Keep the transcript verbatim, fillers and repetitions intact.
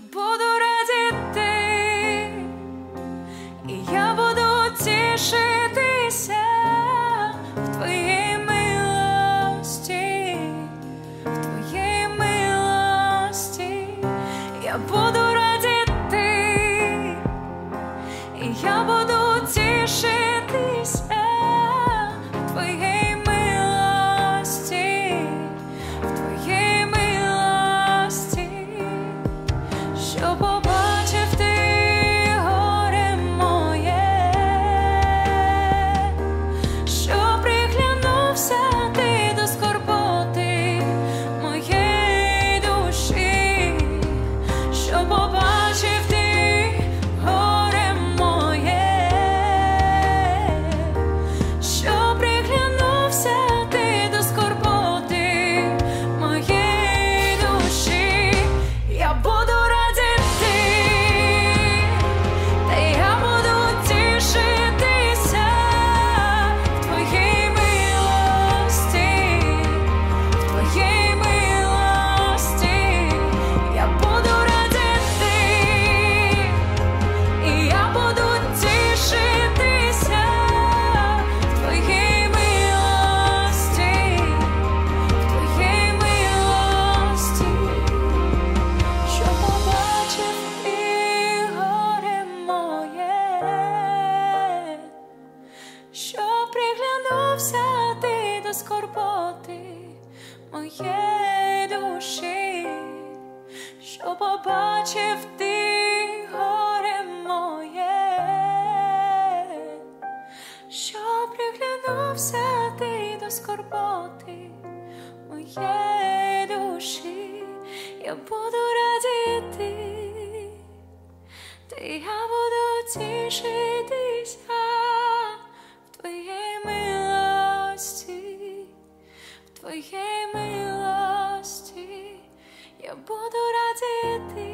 буду радіти, і я буду тішитися в Твоїй милості, в Твоїй милості. Я буду радіти, і я буду тішитися в Твоїй милості, в Твоїй милості, що побачив Ти горе моє, що приглянувся Ти до скорботи моєї душі, що побачив Ти горе моє, що приглянувся Ти до скорботи моєї душі. Я буду радіти, та я буду тішитися в Твоїй милості, в Твоїй милості. Я буду радіти, і я буду тішитися в Твоїй милості, в Твоїй милості, що побачив Ти горе моє, що приглянувся Ти до скорботи моєї душі, що побачив Ти горе моє, що приглянувся Ти до скорботи моєї душі. Я буду радіти, та я буду тішитися в Твоїй милості, в Твоїй милості. Я буду радіти,